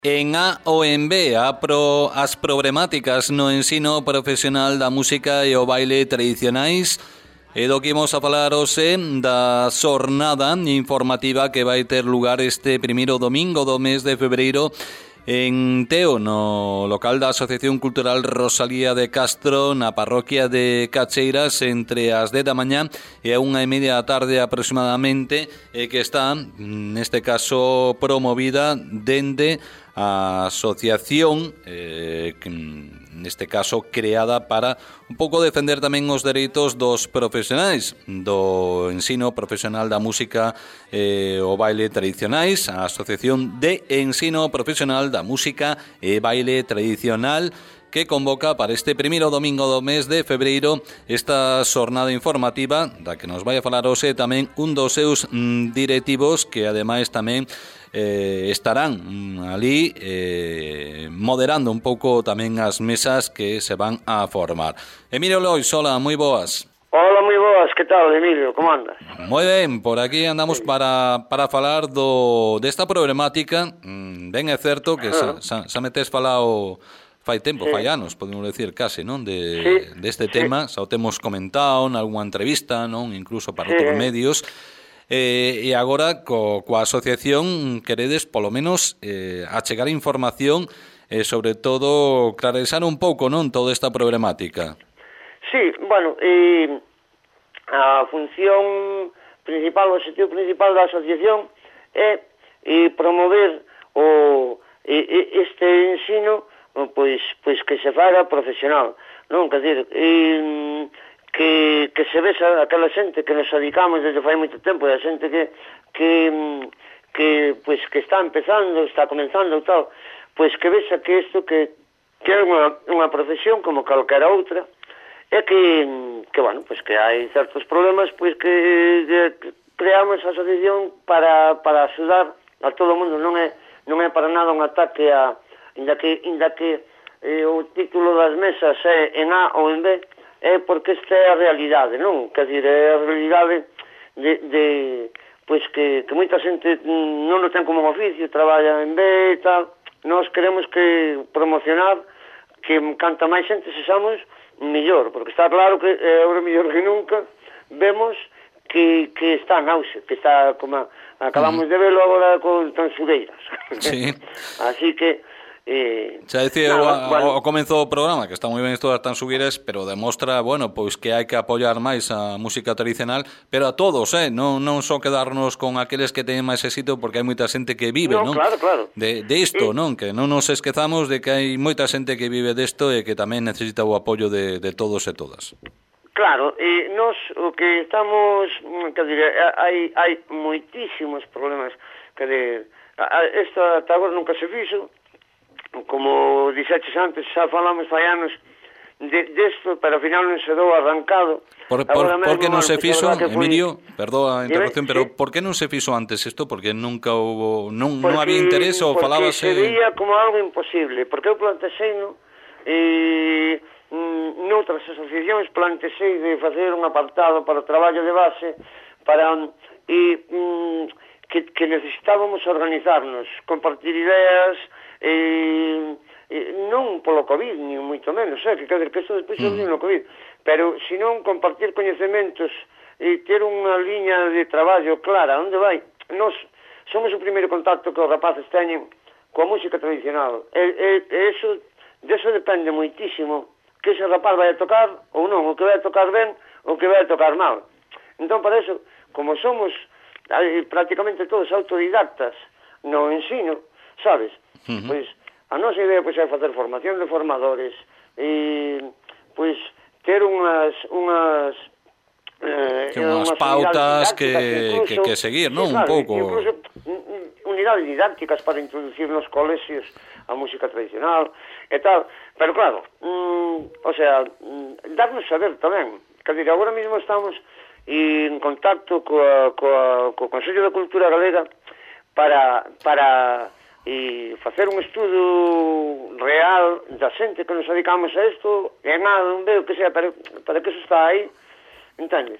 En A ou en B, as problemáticas no ensino profesional da música e o baile tradicionais, e do que imos a falar hoxe da xornada informativa que vai ter lugar este primeiro domingo do mes de febreiro en Teo, no local da Asociación Cultural Rosalía de Castro, na parroquia de Cacheiras, entre as 10 da mañá e a 1:30 da tarde aproximadamente, que está, neste caso, promovida dende a asociación, que neste caso creada para un pouco defender tamén os dereitos dos profesionais do ensino profesional da música e o baile tradicionais, a Asociación de Ensino Profesional da Música e Baile Tradicional, que convoca para este primeiro domingo do mes de febreiro esta xornada informativa da que nos vai a falar hoxe tamén un dos seus directivos, que ademais tamén estarán ali moderando un pouco tamén as mesas que se van a formar. Emilio Lois, hola, moi boas. Hola, moi boas, que tal, Emilio, como andas? Moi ben, por aquí andamos para falar desta problemática. Ben é certo que xa me tes falado fai tempo, fai anos, podemos decir case, non, deste tema, xa o temos comentado en algunha entrevista, non, incluso para outros medios. E agora coa asociación queredes polo menos achegar información e sobre todo clarear un pouco, non, toda esta problemática. Sí, bueno, a función principal, o objetivo principal da asociación é promover este ensino pois que se faga profesional, non? Quer dizer, que se vexa aquela xente que nos dedicamos desde fai moito tempo, e a xente que está empezando, está comenzando e tal, pois que vexa que isto que é unha profesión como calquera outra, e que bueno, pois que hai certos problemas, pois que creamos a asociación para axudar a todo o mundo. Non é para nada un ataque a inda que o título das mesas é en A ou en B, é porque esta é a realidade, non? Quer dizer, é a realidade pois que moita xente non o ten como un oficio, traballa en B e tal. Nós queremos que promocionar que canta máis xente sexamos mellor, porque está claro que agora mellor que nunca vemos que está en auxe, que está como acabamos de velo agora con Tansugueiras. Sí. Así que xa dicía ao comezo do programa que está moi ben isto das Tansugueiras, pero demostra, bueno, pois que hai que apoiar máis a música tradicional, pero a todos, non só quedarnos con aqueles que teñen máis éxito, porque hai moita xente que vive, non? Claro. De isto, non? Que non nos esquezamos de que hai moita xente que vive desto e que tamén necesita o apoio de todos e todas. Claro, nós o que estamos, quer dizer, hai moitísimos problemas, quer dizer, isto ata agora nunca se fixo. Como dixeches antes, xa falamos fai anos desto, pero ao final non se dou arrancado. Por que non se fixo, Emilio? Perdoa a interrupción, pero por que non se fixo antes isto? Porque nunca houve, non había interés ou falábase... Porque se veía como algo imposible, porque eu plantexei noutras asociacións, plantexei de facer un apartado para o traballo de base, para que necesitábamos organizarnos, compartir ideas, non polo COVID, ni moito menos, que isto despois é no COVID, pero senón compartir coñecementos e ter unha liña de traballo clara, onde vai. Nós somos o primeiro contacto que os rapaces teñen coa música tradicional, e deso depende moitísimo que ese rapaz vai a tocar ou non, o que vai a tocar ben ou que vai a tocar mal. Entón, para eso, como somos prácticamente todos autodidactas no ensino, sabes? Pois a nosa idea é facer formación de formadores e pois ter unhas pautas que seguir, non? Un pouco. Incluso unidades didácticas para introducir nos colexios a música tradicional e tal. Pero claro, darnos saber tamén. Quer dizer, agora mesmo estamos en contacto co Consello de Cultura Galega para facer un estudo real da xente que nos dedicamos a isto, e nada, non veo que sea, para que eso está aí, entendes?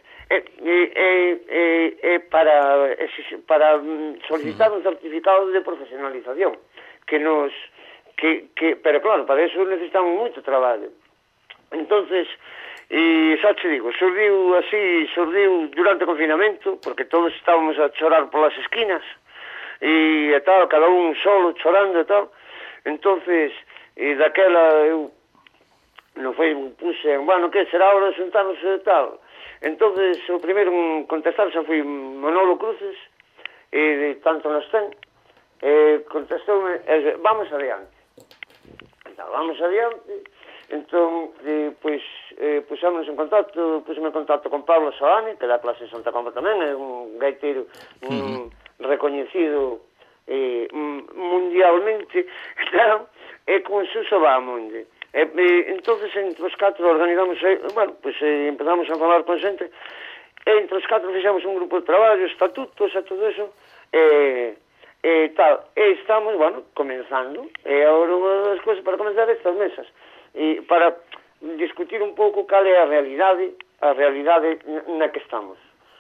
para solicitar un certificado de profesionalización, pero claro, para eso necesitamos moito traballo. Entonces, e xa te digo, surdiu durante o confinamento, porque todos estábamos a chorar polas esquinas, e tal, cada un solo chorando e tal. Entonces, e daquela eu no Facebook puse, bueno, que será hora de sentarnos e tal. Entonces, o primeiro en contestar xa foi Manolo Cruces, e tanto nos ten, contestoume, vamos adiante. Entón, vamos adiante. Entón, puxámonos en contacto, puseme en contacto con Pablo Soane, que dá clase en Santa Comba tamén, é un gaiteiro recoñecido mundialmente, e con Suso Bahamonde. Entonces, entre os 4 organizamos, empezamos a falar con xente, e entre os 4 fixamos un grupo de traballo, estatutos e todo eso, e estamos, comenzando, e agora unha das cousas para comenzar estas mesas, e para discutir un pouco cal é a realidade na que estamos.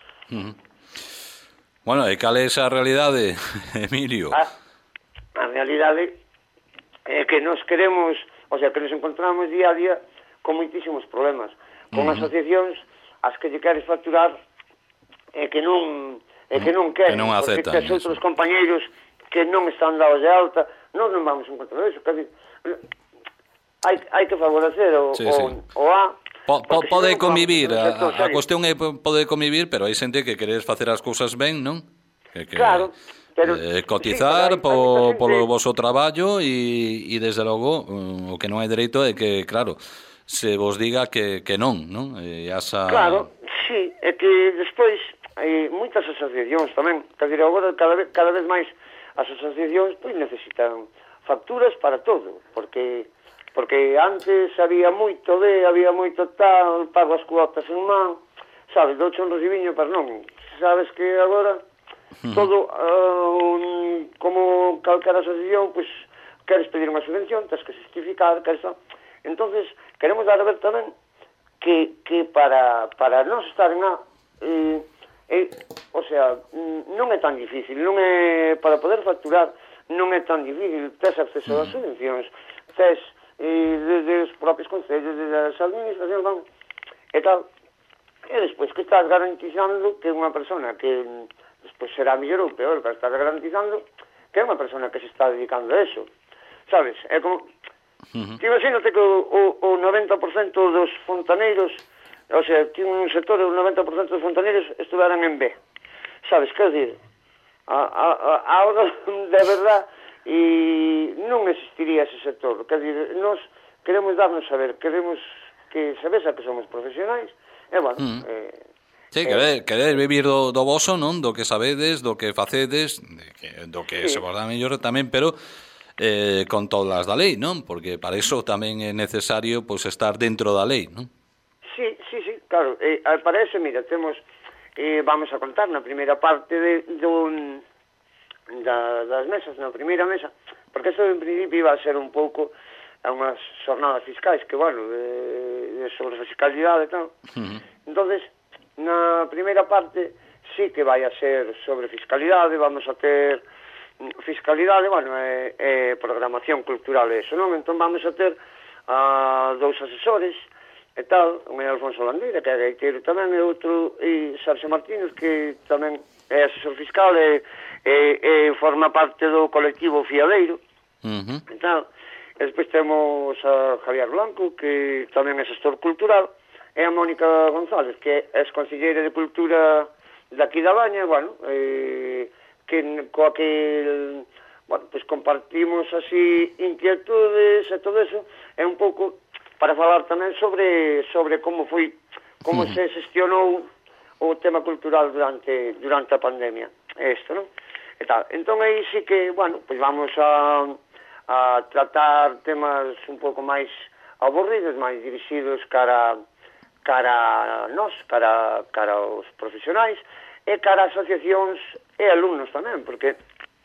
Bueno, e cal é esa realidade, Emilio? A realidade é que nos queremos, o sea, que nos encontramos día a día con moitísimos problemas, con asociacións as que lle queres facturar e que non queren, que non aceptan, porque tes outros compañeiros que non están dados de alta, non vamos a encontrar eso, que hai que favorecer o A. Pode convivir, a cuestión é pode convivir, pero hai xente que queres facer as cousas ben, non? Claro, pero cotizar polo voso traballo e desde logo o que non hai dereito é que, claro, se vos diga que non, non? Claro, sí, é que despois hai moitas asociacións tamén, quer dizer, agora cada vez máis as asociacións pois necesitan facturas para todo, porque antes había moito tal, pago as cuotas en man, sabes, douche un recibiño, pero non, sabes que agora todo, como calquera asociación, pois, queres pedir unha subvención, tens que justificar, entonces, queremos dar a ver tamén que para non estar en A, o sea, non é tan difícil, non é, para poder facturar, non é tan difícil, tes acceso ás subvencións, tes desde os propios concellos, desde as administracións, e tal, e despois que estás garantizando que unha persona que despois será mellor ou peor, pero estás garantizando que é unha persona que se está dedicando a eso, sabes? É como, imagínate que o 90% dos fontaneiros, o sea, que un sector, o 90% dos fontaneiros estuveran en B, sabes? Quer dizer, ahora, de verdad, e non existiría ese sector, quer dizer, nós queremos darnos a ver, queremos que se vexa que somos profesionais, e sí, querer vivir do voso, non? Do que sabedes, do que facedes, do que se vos dá mellor tamén, pero con todas as da lei, non? Porque para iso tamén é necesario pois estar dentro da lei, non? Sí, claro, para eso, mira, temos, vamos a contar na primeira parte das mesas, na primeira mesa, porque eso en principio iba a ser un pouco unhas xornadas fiscais que, sobre a fiscalidade e tal. Entonces, na primeira parte sí que vai a ser sobre fiscalidade, vamos a ter fiscalidade, programación cultural e eso, non? Entón vamos a ter dous asesores e tal, un é Alfonso Landeira, que é gaiteiro tamén, e outro é Sergio Martínez, que tamén é asesor fiscal e forma parte do colectivo Fiadeiro e tal. E despois temos a Javier Blanco, que tamén é xestor cultural, e a Mónica González, que é conselleira de Cultura daqui da Baña, coa que pues compartimos así inquietudes e todo eso, é un pouco para falar tamén sobre como foi, como se xestionou o tema cultural durante a pandemia, isto, non? E tal. Entón aí sí que, pues vamos a tratar temas un pouco máis aburridos, máis dirixidos cara a nós, cara aos profesionais, e cara a asociacións e alumnos tamén, porque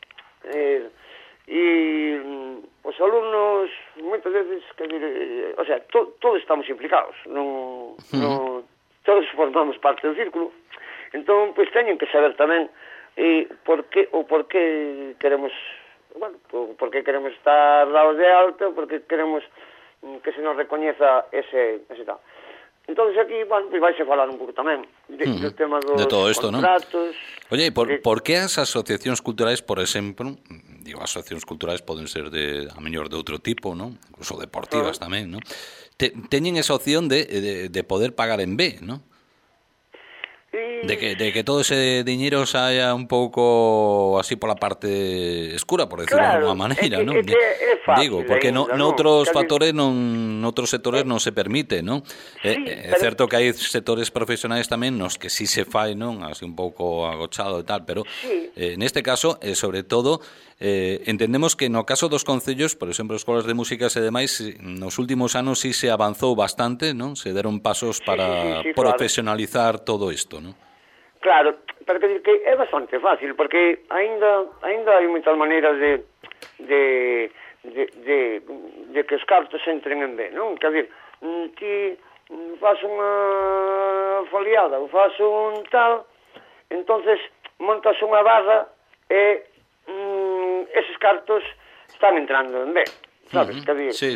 os alumnos moitas veces, o sea, todos estamos implicados, non todos formamos parte do círculo, entón, pois teñen que saber tamén por que queremos bueno, porque queremos estar dados de alta, porque queremos que se nos recoñeza ese tal. Entonces aquí, bueno, pues vais a falar un pouco tamén do tema dos de todo isto, contratos. ¿no? Oye, por que as asociacións culturais, por exemplo, digo, as asociacións culturais poden ser a mellor de outro tipo, ¿no? Incluso deportivas tamén, ¿no? Teñen esa opción de poder pagar en B, ¿no? De que todo ese diñeiro saia un pouco así pola parte escura, por decirlo de alguma maneira, ¿no? Digo, porque noutros factores, noutros sectores non se permite, ¿no? É certo que hai sectores profesionais tamén nos que sí se fai, non? Así un pouco agochado e tal, pero neste caso, sobre todo, entendemos que no caso dos concellos, por exemplo, escolas de músicas e demais, nos últimos anos sí se avanzou bastante, non? Se deron pasos para profesionalizar todo isto, non? Claro, pero que é bastante fácil, porque ainda hai moitas maneiras de que os cartos entren en B, non? Quer dizer, ti faz unha foliada ou faz un tal, entonces montas unha barra e eses cartos están entrando en B, sabes? Quer dizer,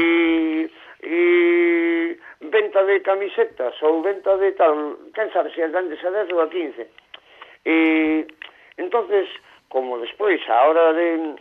e venta de camisetas ou venta de tal, quen sabe se as vendes a 10 ou a 15. E entonces, como despois a hora de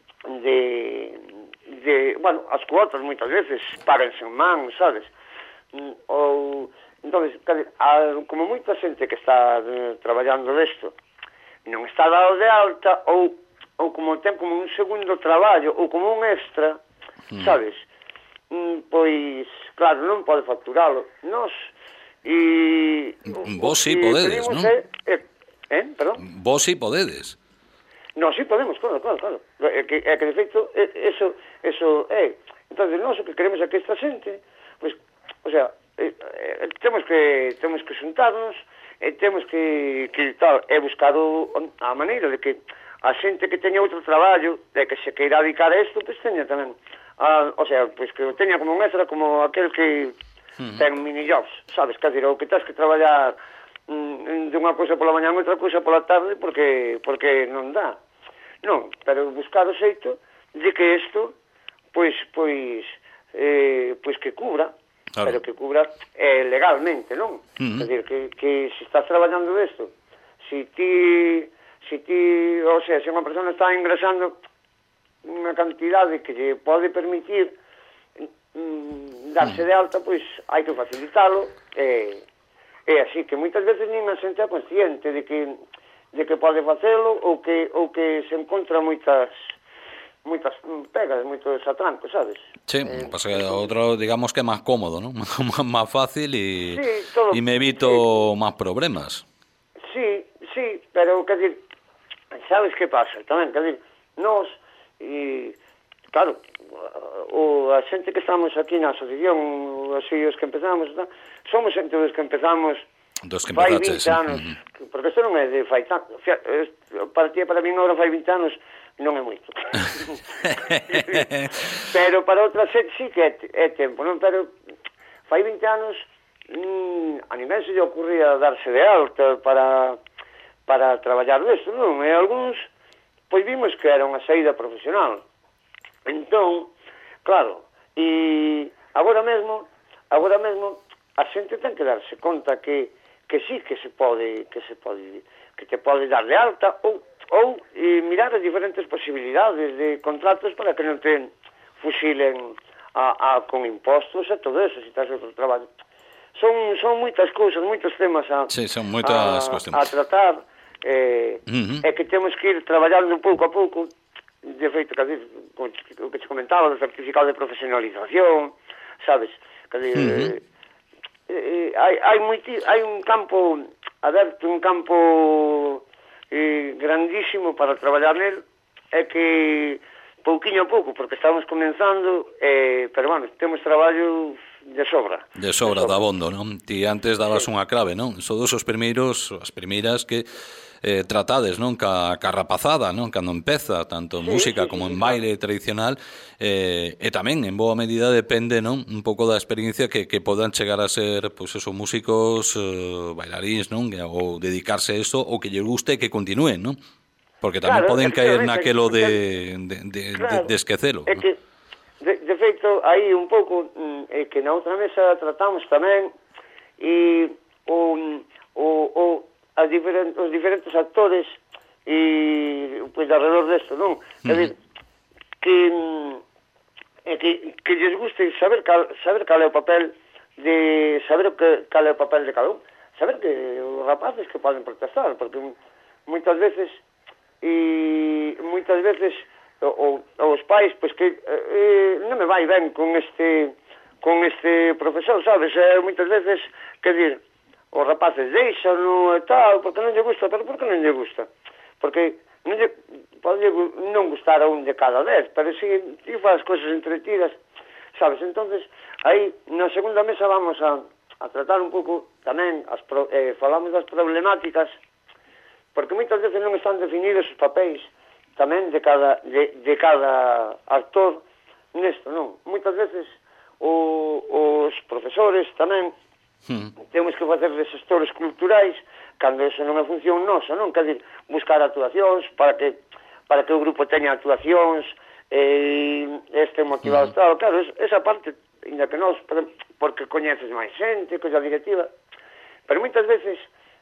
bueno, as cuotas moitas veces páganse en man, sabes? Ou entonces, como moita xente que está traballando desto non está dado de alta ou como ten como un segundo traballo ou como un extra, sabes? Pois, claro, non pode facturalo. Nos, e... Vos sí podedes, non? Perdón? Vos sí podedes. Non, sí podemos, claro. É que de feito, eso é. Entón, nós o que queremos é que esta xente, pois, o sea, temos que xuntarnos, temos que tal, buscar a maneira de que a xente que teña outro traballo, de que se queira dedicar a isto, pois teña tamén, o sea, pois que teña como un extra, como aquel que ten mini-jobs, sabes? Quer dizer, ou que tens que traballar de unha cousa pola mañá e outra cousa pola tarde porque non dá. Non, pero buscar o xeito de que isto, pois que cubra, claro. Pero que cubra legalmente, non? Quer dizer, que se estás traballando isto, se ti, o sea, se unha persona está ingresando unha cantidade que lle pode permitir darse de alta, pois hai que facilitalo, e así que moitas veces nin a xente é consciente de que pode facelo ou que se encontra moitas pegas, moitos atrancos, sabes? Sí, pasa que outro, digamos que é máis cómodo, ¿no? Máis fácil e me evito máis problemas. Sí, pero, quer dir, sabes que pasa tamén, quer dir, nós, claro, a xente que estamos aquí na asociación, así os que empezamos, somos xente dos que empezamos fai 20 anos, porque isto non é de fai tanto, para ti e para mí agora fai 20 anos non é moito. Pero para outra xente sí que é tempo, non? Pero fai 20 anos a ninguén se lle ocurría darse de alta para traballar nisto, non? E algúns, pois vimos que era unha saída profesional. Entón, claro, e agora mesmo a xente ten que darse conta que sí, que te pode dar de alta ou mirar as diferentes posibilidades de contratos para que non te fusilen con impostos e todo eso, se estás outro traballo. Son moitas cousas, moitos temas a tratar, e que temos que ir traballando pouco a pouco. De feito, o que te comentaba do certificado de profesionalización, sabes? Hai un campo aberto, un campo grandísimo para traballar nel, é que pouquiño a pouco, porque estamos comenzando, pero bueno, temos traballo de sobra. De sobra, de abondo, non? Ti antes dabas unha clave, non? Sodos as primeiras que tratades, non? Ca rapazada, non? Cando empeza, tanto en música como en baile tradicional, e tamén en boa medida depende, non? Un pouco da experiencia que podan chegar a ser, pois esos músicos, bailaríns, non? Ou dedicarse a isto, ou que lle guste e que continúen, non? Porque tamén poden caer naquelo de claro, esquecelo. É que, de feito, aí un pouco, que na outra mesa tratamos tamén, e os diferentes actores e pois alrededor desto, non? É dicir, que lles guste saber cal é o papel de saber cal é o papel de cada un, saber que os rapaces que poden protestar, porque moitas veces os pais pois que non me vai ben con este profesor, sabes? Moitas veces, quer dir, os rapaces deixan e tal, porque non lle gusta, pero por que non lle gusta? Porque pode non gustar a un de cada 10, pero si faz cousas entretidas, sabes? Entonces, aí, na segunda mesa vamos a tratar un pouco tamén, falamos das problemáticas, porque moitas veces non están definidos os papéis tamén de cada actor nesto, non? Moitas veces os profesores tamén temos que facer de xestores culturais cando eso non é función nosa, non? Quer dizer, buscar actuacións para que o grupo teña actuacións este motivado tal, claro, esa parte, ainda que nós, porque coñeces máis xente, coisa directiva, pero moitas veces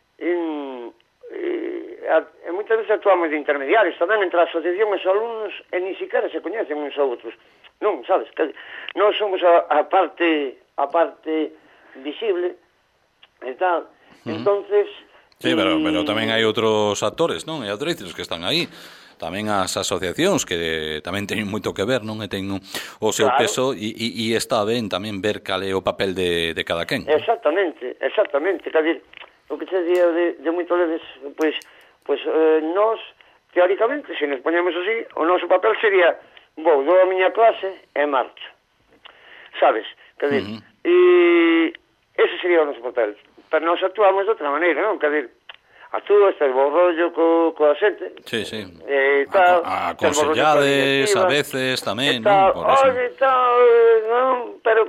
moitas veces actuamos de intermediarios tamén entre a asociación e os alumnos e ni siquiera se coñecen uns a outros, non, sabes? Nós somos a parte visible e tal, entonces sí, pero tamén hai outros actores, non? E actrices que están aí. Tamén as asociacións que tamén teñen moito que ver, non? E teñen o seu peso e está ben tamén ver cal é o papel de cada quen. Exactamente. Quer dizer, o que se día de moitas veces, pois nós, teóricamente, se nos poñemos así, o noso papel sería vou a miña clase e marcho. Sabes? Quer dizer, e ese sería o noso papel. Pero nós actuamos de outra maneira, non? Quer dizer, actúas, tes bo rollo coa xente. Sí. Tal, aconsellades, a veces tamén, non? Non, pero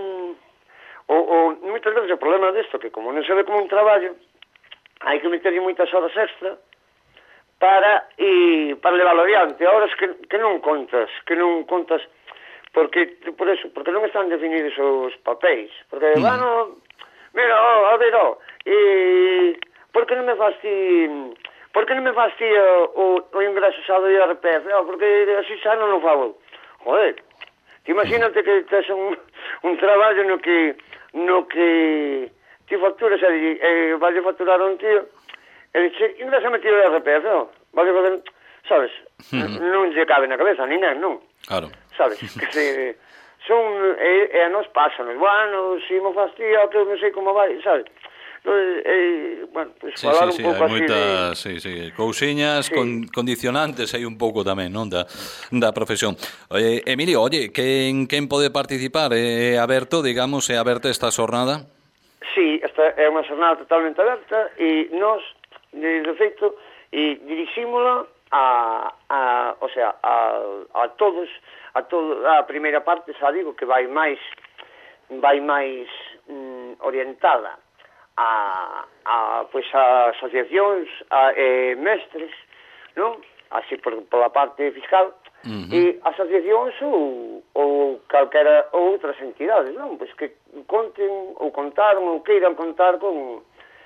moitas veces o problema desto que como non se ve como un traballo, hai que meterlle moitas horas extra para leválo adiante. Horas que non contas, porque non están definidos os papéis. Porque, mira, a ver, por que non me faz ti o ingreso xa do IRPF? Porque así xa non o fago. Joder, ti imagínate que tes un traballo no que ti facturas e vai facturar un tío e dice, ingrésame ti o IRPF, vai fazer, sabes? Non lle cabe na cabeza, ninguén, non? Claro. Sabes? Que e a nos pasan, bueno, si mo faz ti, que non sei como vai, sabes? Bueno, pues falar un pouco así moitas, cousiñas condicionantes hai un pouco tamén, non, da profesión. Emilio, quen pode participar? É aberto, digamos, é aberta esta xornada? Sí, esta é unha xornada totalmente aberta e nós, de feito, dirixímola a todos, a primeira parte, xa digo, que vai máis orientada a asociacións mestres, non? Así pola parte fiscal, e asociacións ou calquera outras entidades, non? Pois que conten ou contaron ou queiran contar con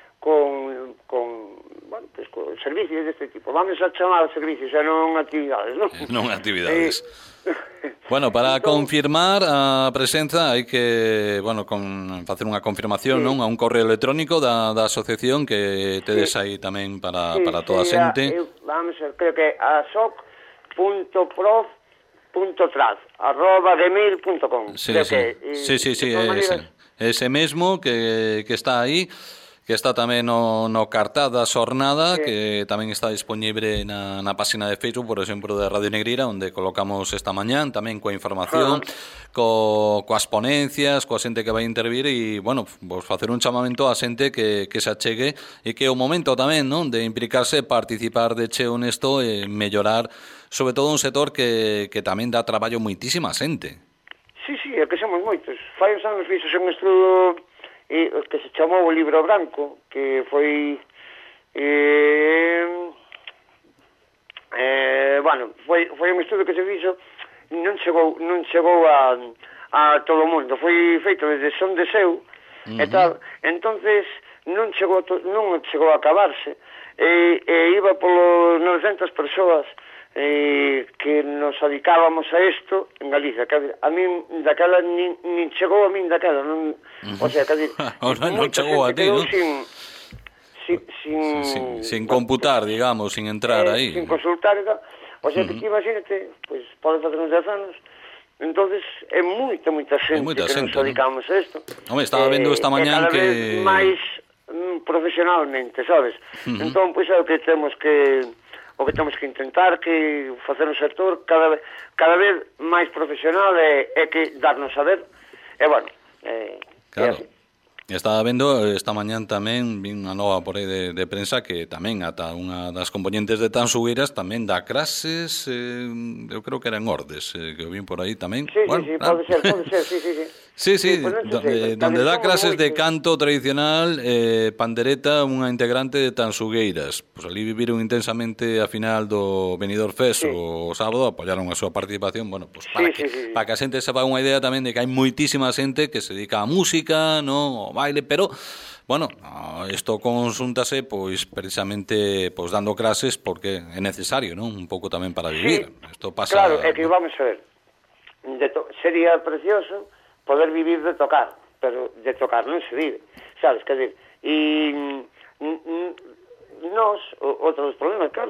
servicios deste tipo. Vamos a chamar servicios e non actividades, non? Non actividades. Bueno, para confirmar a presenza hai que, facer unha confirmación, non, a un correo electrónico da asociación que tedes aí tamén para toda a xente. Vamos a ver, creo que asoc.prof.trad@gmail.com. Sí, ese mesmo que está aí, que está tamén no cartaz da xornada, que tamén está disponible na página de Facebook, por exemplo, de Radio Negreira, onde colocamos esta mañán, tamén coa información, coas ponencias, coa xente que vai intervir, e, vos facer un chamamento á xente que se achegue, e que é o momento tamén, non, de implicarse, participar de cheo nesto, e mellorar, sobre todo un sector que tamén dá traballo moitísima xente. Sí, é que somos moitos. Fai uns anos fixos un estudo que se chamou o Libro Branco, que foi bueno, foi un estudo que se fixo, non chegou a todo o mundo, foi feito desde Son de Seu e tal, entonces non chegou a acabarse, e iba polo 900 persoas que nos dedicábamos a isto en Galicia, que a min daquela nin chegou a min daquela, non, o sea, que non chegou a ti, non? Sin computar, digamos, sin entrar aí. Sin consultar e tal. O sea, que imagínate, pois pode facer uns 10 anos, entonces é moita xente que nos dedicamos a isto. Home, estaba vendo esta mañán que... cada vez máis profesionalmente, sabes? Entón, pois é o que temos que intentar, que facer un sector cada vez máis profesional e que darnos a ver, e bueno, claro. Estaba vendo esta mañán tamén, vin unha nova por aí de prensa que tamén ata unha das componentes de Tansugueiras tamén dá clases, eu creo que era en Ordes, que o vin por aí tamén. Sí, bueno, sí, pode ser, sí. Sí, pues donde dá clases de canto tradicional, pandereta, unha integrante de Tansugueiras. Pois ali viviron intensamente a final do Benidorm Fest o sábado, apoiaron a súa participación, bueno, pues para que a xente se faga unha idea tamén de que hai moitísima xente que se dedica á música, no, ao baile, pero bueno, isto consúntase pois precisamente pois dando clases porque é necesario, non? Un pouco tamén para vivir. Isto pasa. Claro, é que vamos a ver. Sería precioso poder vivir de tocar, pero de tocar non se vive, sabes, quer dizer, e nós, outro dos problemas, claro,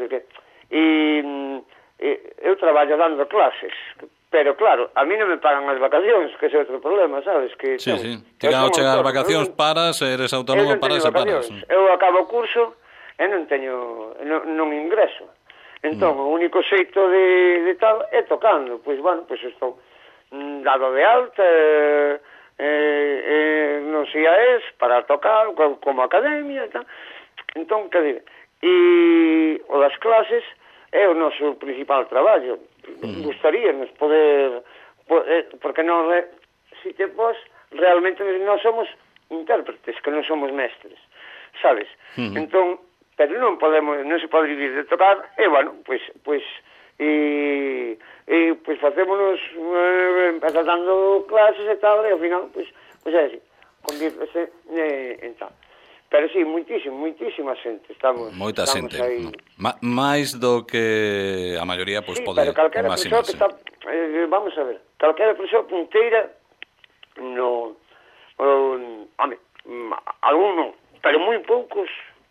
eu traballo dando clases, pero claro, a mí non me pagan as vacacións, que é outro problema, sabes, que... Sí. Ti ao chegar as vacacións paras, eres autónomo, paras e paras. Eu acabo o curso e non ingreso. Entón, o único xeito de tal é tocando, pois, bueno, pois estou dado de alta non sei a para tocar como academia e tal. Entón, que diga, e o das clases é o noso principal traballo. Gustaríanos poder porque non si te pos realmente non somos intérpretes, que non somos mestres, sabes? Entón, pero non se pode vivir de tocar, e bueno, pois facémonos empezar dando clases e tal, e ao final pois é así, convírtese en tal. Pero sí, moitísima xente moita xente aí. Máis do que a maioría pois pode pero calquera persoa que está vamos a ver, calquera persoa punteira no alguno, pero moi poucos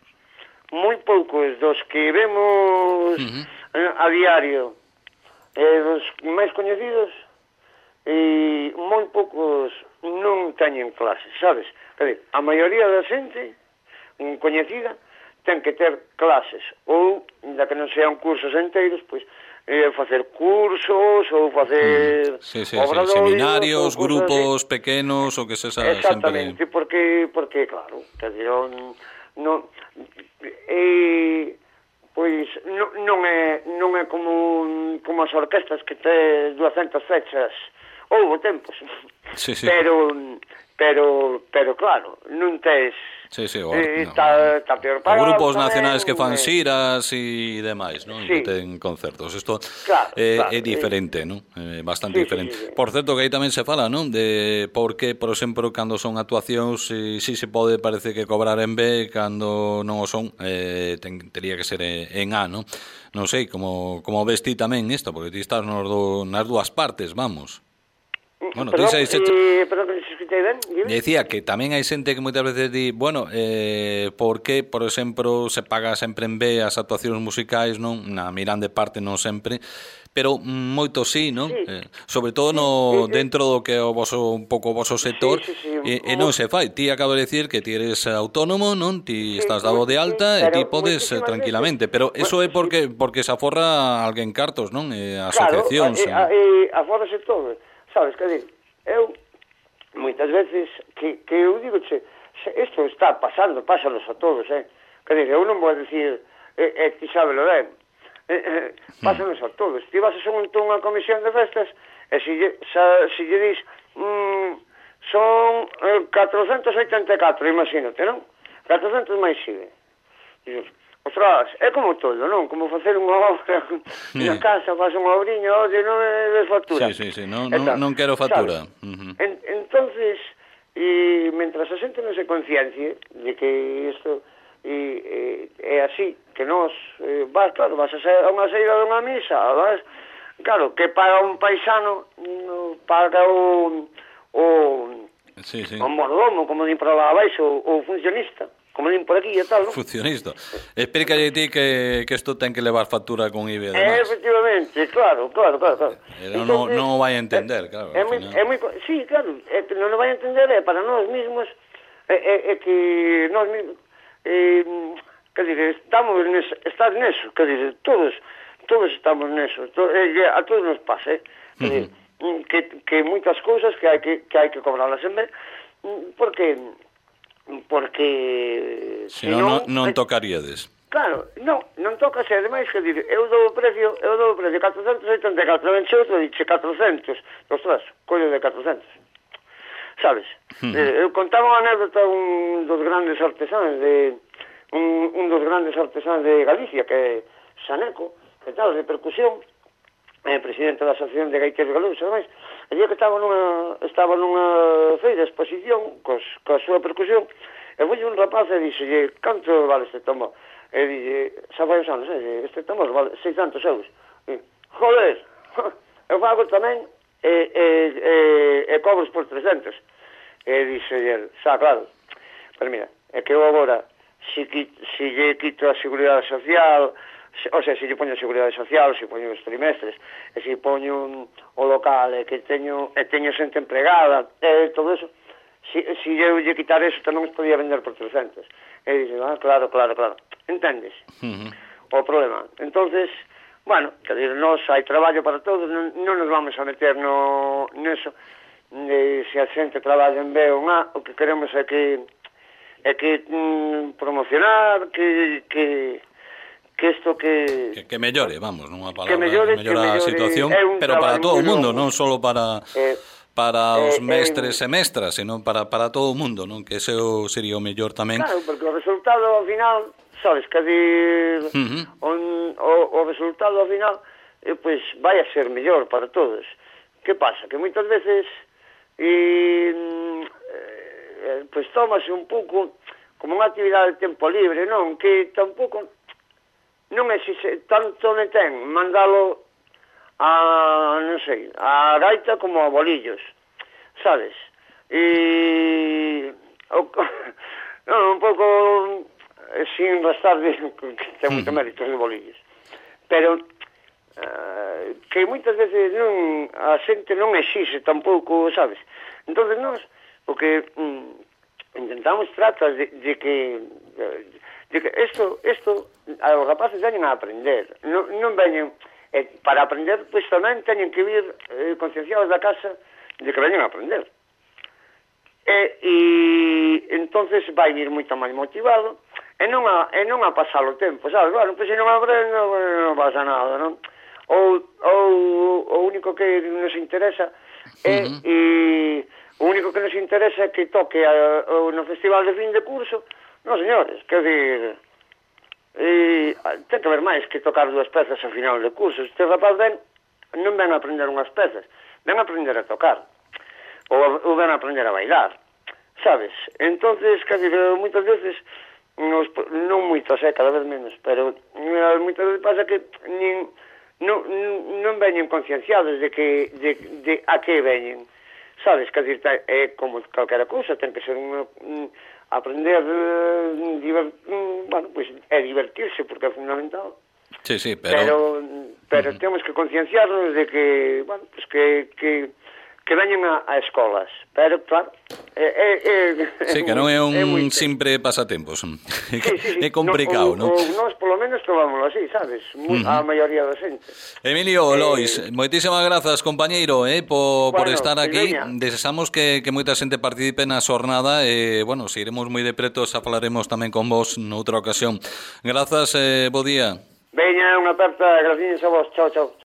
dos que vemos a diario, dos máis coñecidos, e moi poucos non teñen clases, sabes? A maioría da xente coñecida ten que ter clases, ou, da que non sean cursos enteiros, pois, facer cursos, ou facer obradoiros, seminarios, grupos pequenos, o que se sabe. Exactamente, porque claro, que non pois non é como as orquestas que te 200 fechas, houbo tempos, pero claro, non tes está peor pagado, grupos nacionais que fan xiras e demais, non? Que ten concertos. Isto é diferente, non? Bastante diferente. Por certo, que aí tamén se fala, non? De por que, por exemplo, cando son actuacións si se pode, parece que cobrar en B, cando non o son tería que ser en A, non? Non sei, como ves ti tamén isto, porque ti estás nas dúas partes, vamos. Bueno, perdón, que se escutei ben. Decía que tamén hai xente que moitas veces di, bueno, por que, por exemplo, se paga sempre en B as actuacións musicais, non? Na mirande parte non sempre, pero moito sí, non? Sobre todo dentro do que é un pouco o voso sector, e non se fai. Ti acabo de decir que ti eres autónomo, non? Ti estás dado de alta e ti podes tranquilamente, pero eso é porque se aforra alguén cartos, non? Asociacións. Claro, afórrase todo. Sabes, que digo, eu moitas veces que eu digo, isto está pásanos a todos, que digo, eu non vou dicir ti sábelo ben, pásanos a todos. Ti vas a ser unha comisión de festas e se lle dis son 484, imagínate, non? 400 máis sigue. Ostras, é como todo, non? Como facer unha obra na casa, faz unha obriña, ode, non é de factura. Sí, non quero factura. Entonces, mentras a xente non se conciencia de que isto é así, que nos vas a unha saída dunha misa, vas, claro, que para un paisano, para o mordomo, como din por lá abaixo, o funcionista, como din por aquí e tal, non? Funcionista. Explícalle ti que isto ten que levar factura con IBE, además. Efectivamente, claro. Entonces, non o vai a entender, claro. Sí, claro, non o vai a entender, para nós mesmos, que nós mesmos, quer dizer, estás neso, quer dizer, todos estamos neso, a todos nos pasa, quer dizer, que moitas cousas que hai que cobrarlas en vez, porque se non tocaríades. Claro, non toca ser, ademais, que dir, eu dou o precio 484, venche outro, dixe 400, ostras, collo de 400, sabes? Eu contaba unha anécdota un dos grandes artesáns de Galicia, que é Saneco, que tal, de percusión, presidente da Asociación de Gaiteiros Galegos, ademais, el día que estaba nunha feira de exposición coa súa percusión, e foi un rapaz e dixelle, canto vale este tambor? E dixelle, xa fai os anos, este tambor vale 600 euros. E, joder, eu fago tamén e cobros por 300. E dixelle, xa, claro, pero mira, é que eu agora, se lle quito a seguridade social, o sea, se lle poño a seguridade social, se poño os trimestres, e se poño o local, e que teño xente empregada, e todo eso, se eu lle quitar eso, tamén os podía vender por 300. E dixe, claro, entendes? O problema. Entonces, bueno, que dir, nos hai traballo para todos, non nos vamos a meter neso, se a xente traballa en B ou en A, o que queremos é que promocionar, que isto que mellore, vamos, nunha palabra, que mellore a situación, pero para todo o mundo, non só para os mestres e mestras, senón para todo o mundo, non? Que ese sería o mellor tamén. Claro, porque o resultado ao final, sabes, que dir, o resultado ao final, pois vai a ser mellor para todos. Que pasa? Que moitas veces pois tómase un pouco como unha actividade de tempo libre, non? Que tampouco non existe, tanto me ten mandalo a, non sei, a gaita como a bolillos, sabes? Un pouco sin restar que ten moito mérito de bolillos, pero que moitas veces a xente non exixe tampouco, sabes? Entonces nós, o que intentamos tratar de que isto os rapaces veñen a aprender, non veñen para aprender, pois tamén teñen que vir concienciados da casa de que veñen a aprender, e entonces vai vir moito máis motivado e non a pasar o tempo, sabes? Bueno, pois se non aprendo non pasa nada, non? O único que nos interesa é o único que nos interesa é que toque no festival de fin de curso. Non, señores, quer dir, ten que haber máis que tocar dúas pezas ao final de curso. Este rapaz non ven a aprender unhas pezas, ven a aprender a tocar, ou ven a aprender a bailar, sabes? Entonces, quer dir, moitas veces, non moitas, cada vez menos, pero moitas veces pasa que non veñen concienciados de a que veñen, sabes? Quer dir, é como calquera cousa, ten que ser aprender, bueno, pues é divertirse, porque é fundamental. Sí, pero temos que concienciarnos de que, bueno, pues que veñen a escolas, pero claro, sí, que non é un simple pasatempos. É complicado, non? Nós, polo menos, tomámoslo así, sabes? A maioría da xente. Emilio Lois, moitísimas grazas, compañeiro, por estar aquí. Desexamos que moita xente participe na xornada e, bueno, se iremos moi de preto, xa falaremos tamén con vos noutra ocasión. Grazas, bo día. Veña, unha aperta, graciñas a vos, chao.